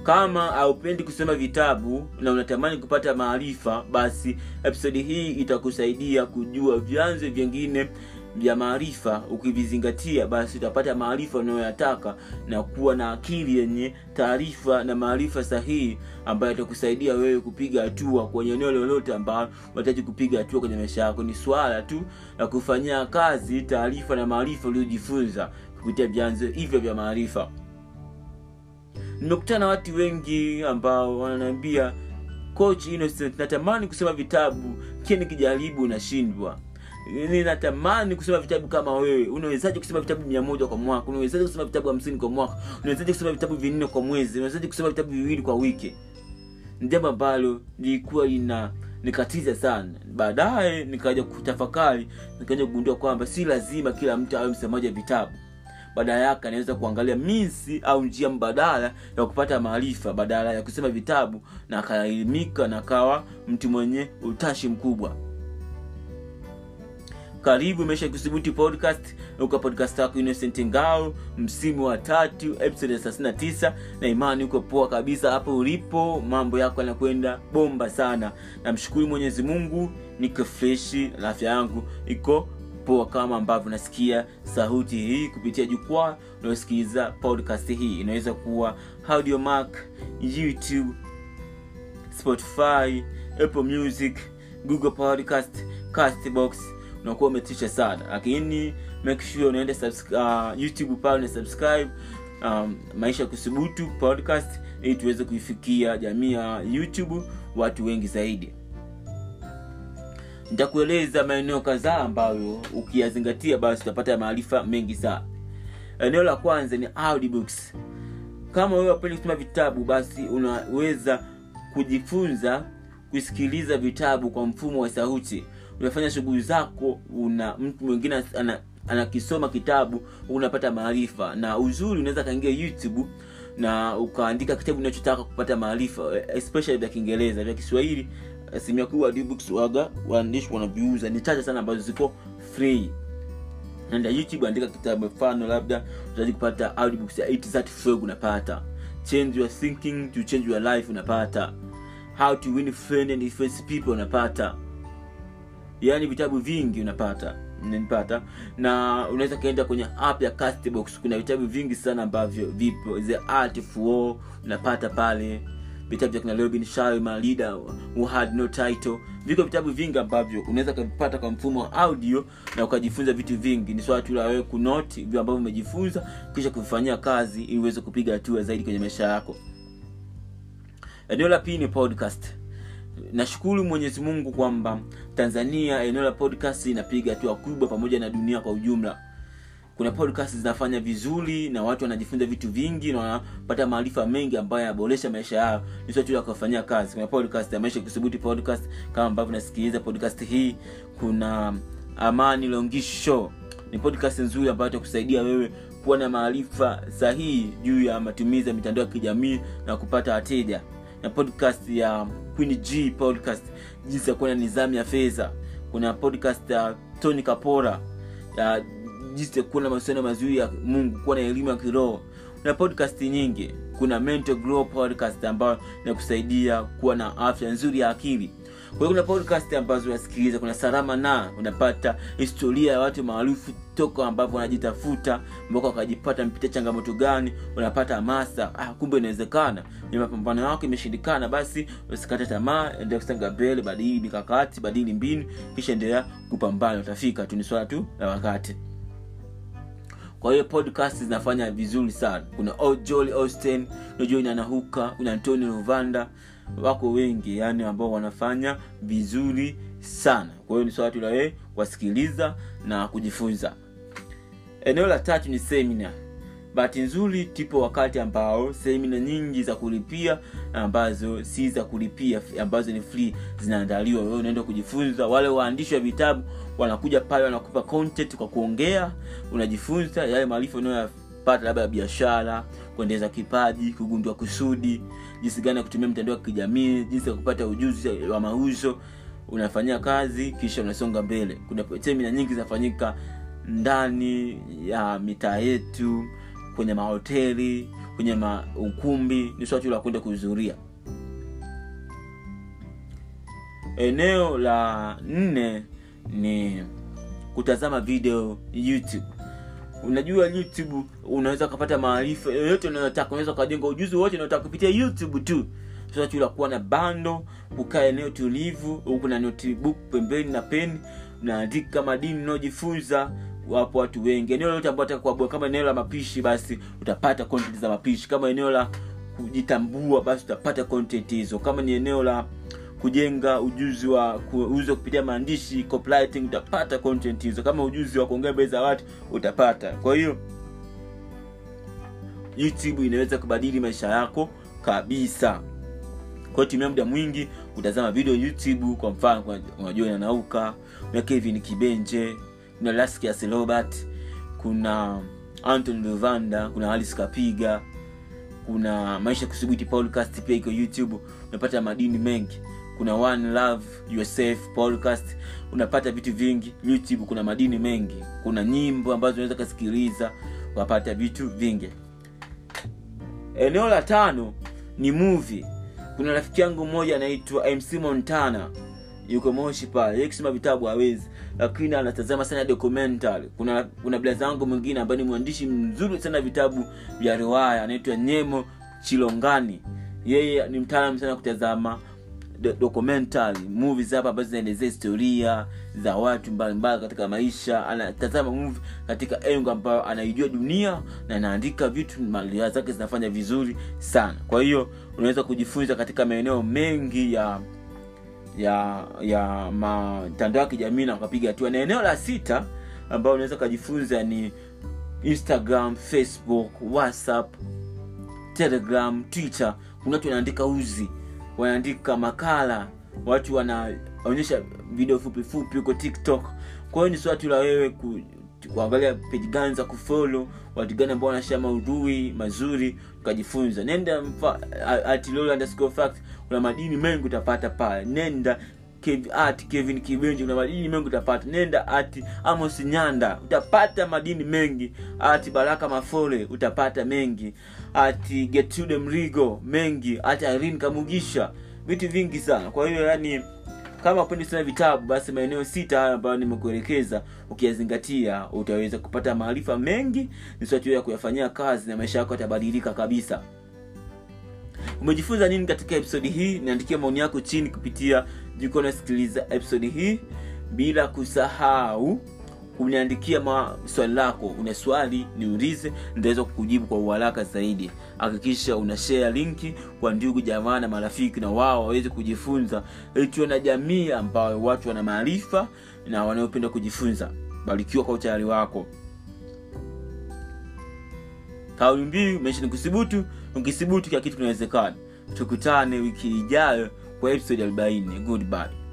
Kama haupendi kusoma vitabu na unatamani kupata maarifa, basi episode hii itakusaidia kujua vyanzo vingine vya maarifa. Ukivizingatia, basi utapata maarifa unayoyataka na kuwa na akili yenye taarifa na maarifa sahihi ambayo yatakusaidia wewe kupiga hatua kwenye eneo lolote ambalo unahitaji kupiga hatua kwenye maisha yako. Ni swala tu la kufanyia kazi taarifa na maarifa uliyojifunza kupitia vyanzo hivyo vya maarifa. Nimekutana na watu wengi ambao wananiambia, Coach Innocent, natamani kusoma vitabu, kile nikijaribu nashindwa. Ninatamani kusoma vitabu kama wewe. Unawezaje kusoma vitabu 100 kwa mwaka? Unawezaje kusoma vitabu 50 kwa mwaka? Unawezaje kusoma vitabu 4 kwa mwezi? Unawezaje kusoma vitabu 2 kwa wiki? Jambo ambalo lilikuwa nikatiza sana. Baadaye nikaja kutafakari, nikaja kugundua kwamba si lazima kila mtu awe msomaji wa vitabu. Badala yake anaweza kuangalia minsi au njia mbadala ya kupata maarifa badala ya kusema vitabu, na akaelimika na akawa mtu mwenye utashi mkubwa. Karibu Maisha Kudhibiti Podcast. Uko podcast yako Innocent Ngao, msimu wa 3, episode ya 39, na imani uko poa kabisa hapo ulipo. Mambo yako yanakwenda bomba sana. Namshukuru Mwenyezi Mungu, niko fresh, na afya yangu iko poa kama ambavyo nasikia sauti hii kupitia jukwaa unayosikiliza podcast hii. Inaweza kuwa Audiomack, YouTube, Spotify, Apple Music, Google Podcast, Castbox. Unakuwa umetisha sana. Lakini make sure unaenda YouTube pale na subscribe Maisha Kudhibiti Podcast ili tuweze kuifikia jamii ya YouTube watu wengi zaidi. Nitakueleza maeneo kadhaa ambayo ukiyazingatia basi utapata maarifa mengi sana. Eneo la kwanza ni audiobooks. Kama wewe unapenda kusoma vitabu, basi unaweza kujifunza kusikiliza vitabu kwa mfumo wa sauti. Unafanya shughuli zako, mtu mwingine anakisoma kitabu, unapata maarifa. Na uzuri, unaweza kaingia YouTube na ukaandika kitabu unachotaka kupata maarifa, especially vya Kiingereza. Vya Kiswahili asilimia kubwa audiobooks waandishi wanaviuza ni chache sana ambazo ziko free. Nenda YouTube, andika kitabu, mfano labda unataka kupata audiobooks ya 8 that frog, unapata. Change your thinking to change your life, unapata. How to win friends and influence people, unapata. Yaani vitabu vingi unapata. Na unaweza kaenda kwenye app ya Castbox. Kuna vitabu vingi sana ambavyo vipo. The Art of War unapata pale. Vitabu vya Robin Sharma, Leader Who Had No Title. Viko vitabu vingi ambavyo unaweza kupata kwa mfumo wa audio na ukajifunza vitu vingi. Ni swala tu la wewe kunote vile ambavyo umejifunza kisha kufanyia kazi ili uweze kupiga hatua zaidi kwenye maisha yako. Eneo la pili ni podcast. Nashukuru Mwenyezi Mungu kwamba Tanzania eneo la podcast inapiga hatua kubwa pamoja na dunia kwa ujumla. Kuna podcast zinafanya vizuri na watu wanajifunza vitu vingi na wanapata maarifa mengi ambayo yanaboresha maisha yao. Ni swala tu la kufanyia kazi. Kuna podcast ya Maisha Kudhibiti Podcast kama ambavyo nasikiliza podcast hii. Kuna Amani Longisho. Ni podcast nzuri ambayo itakusaidia wewe kuwa na maarifa sahihi juu ya matumizi ya mitandao ya kijamii na kupata wateja. Na podcast ya Queen G Podcast, jinsi ya kuwa na nidhamu ya fedha. Kuna podcast ya Tony Kapora ya jinsi ya kuwa na mahusiano mazuri ya Mungu, kuwa na elimu ya kiroho. Na podcast nyingi. Kuna Mental Grow Podcast ambayo inakusaidia kuwa na afya nzuri ya akili. Kwa hiyo kuna podcast ambazo unasikiliza. Kuna Salama na unapata historia ya watu maarufu toka ambapo wanajitafuta mpaka wakajipata mpitia changamoto gani, unapata hamasa. Kumbe inawezekana. Ni mapambano yako imeshindikana, basi usikate tamaa, endelea kusonga mbele, badili mikakati, badili mbinu, kisha endelea kupambana, utafika tu, ni swala tu la wakati. Kwa hiyo podcast zinafanya vizuri sana. Kuna Joel Austin, Joel Nahuka, kuna Antonio Novanda, wako wengi yani ambao wanafanya vizuri sana. Kwa hiyo ni swala tu la wewe kusikiliza na kujifunza. Eneo la tatu ni seminar. Bahati nzuri tipo wakati ambao seminar nyingi za kulipia ambazo si za kulipia, ambazo ni free, zinaandaliwa. Wewe unaenda kujifunza. Wale waandishi wa vitabu wanakuja pale, wanakupa content kwa kuongea, unajifunza yale maarifa unayopata labda ya biashara, kuendeleza kipaji, kugundua kusudi, jinsi gani ya kutumia mitandao ya kijamii, jinsi ya kupata ujuzi wa mauzo. Unafanyia kazi kisha unasonga mbele. Kuna seminar nyingi zinafanyika ndani ya mitaa yetu, kwenye mahoteli. kwenye ukumbi, ni swala la kwenda kuhudhuria. Eneo la 4 ni kutazama video YouTube. Unajua YouTube unaweza kupata maarifa yoyote unayotaka, unaweza kujenga ujuzi wote unayotaka kupitia YouTube tu. Swala la kuwa na bando, kukaa eneo tulivu, huko na notebook pembeni na pen, unaandika madini unayojifunza. Wapo watu wengi. Eneo lote ambalo unataka kuabua, kama eneo la mapishi basi utapata content za mapishi, kama eneo la kujitambua basi utapata content hizo, kama ni eneo la kujenga ujuzi wa kuuza kupitia maandishi, copywriting, utapata content hizo, kama ujuzi wa kuongea mbele za watu utapata. Kwa hiyo YouTube inaweza kubadili maisha yako kabisa. Kwa hiyo tumia muda mwingi utazama video YouTube. Kwa mfano unajua na Nauka, na Kevin Kibenje, kuna Laskia Robert, kuna Anthony Luvanda, kuna Alice Kapiga, kuna Maisha Kusubuti podcast pia iko YouTube, unapata madini mengi. Kuna One Love Yourself podcast, unapata vitu vingi YouTube, kuna madini mengi. Kuna nyimbo ambazo unaweza kusikiliza, unapata vitu vingi. Eneo la 5 ni movie. Kuna rafiki yangu mmoja anaitwa MC Montana, yuko Moshi pale, yeye kusoma vitabu hawezi, lakini anatazama sana documentary. Kuna blaza wangu mwingine ambaye ni mwandishi mzuri sana vitabu vya riwaya, anaitwa Nyemo Chilongani. Yeye ni mtaalamu sana kutazama documentary movies hapa ambazo zinaelezea historia za watu mbalimbali katika maisha. Anatazama movie katika engo ambayo anaijua dunia na anaandika vitu, mali zake zinafanya vizuri sana. Kwa hiyo unaweza kujifunza katika maeneo mengi ya mitandao ya kijamii na ukapiga hatua. Na eneo la 6 ambao unaweza kujifunza ni Instagram, Facebook, WhatsApp, Telegram, Twitter. Kuna watu wanaandika uzi, wanaandika makala, watu wanaonyesha video fupi fupi huko TikTok. Kwa hiyo ni swala la wewe kuangalia page gani za kufollow, watu gani ambao wanashare maudhui mazuri ukajifunza. Nenda @lolo_fact, kuna madini mengi utapata pale. Nenda Kevin Kibenje, kuna madini mengi utapata. Nenda @Amos Nyanda, utapata madini mengi. Baraka Mafole utapata mengi. Getrude Mrigo mengi. Irene Kamugisha, vitu vingi sana. Kwa hiyo yani kama upendi sana vitabu, basi maeneo 6 haya ambayo nimekuelekeza ukiyazingatia utaweza kupata maarifa mengi, ni swali ya kuyafanyia kazi na maisha yako yatabadilika kabisa. Umejifunza nini katika episode hii? Niandikie maoni yako chini kupitia jukwaa la sikiliza episode hii, bila kusahau uniandikia swali lako. Una swali niulize, nitaweza kukujibu kwa uharaka zaidi. Hakikisha una share linki kwa ndugu jamaa na marafiki, na wao waweze kujifunza, ili tuwe na jamii ambayo watu wana maarifa na wanaopenda kujifunza. Barikiwa kwa utayari wako. Kauli mbiu maisha ni kusibutu, ukisibutu kila kitu kinawezekana. Tukutane wiki ijayo kwa episode 40. Goodbye.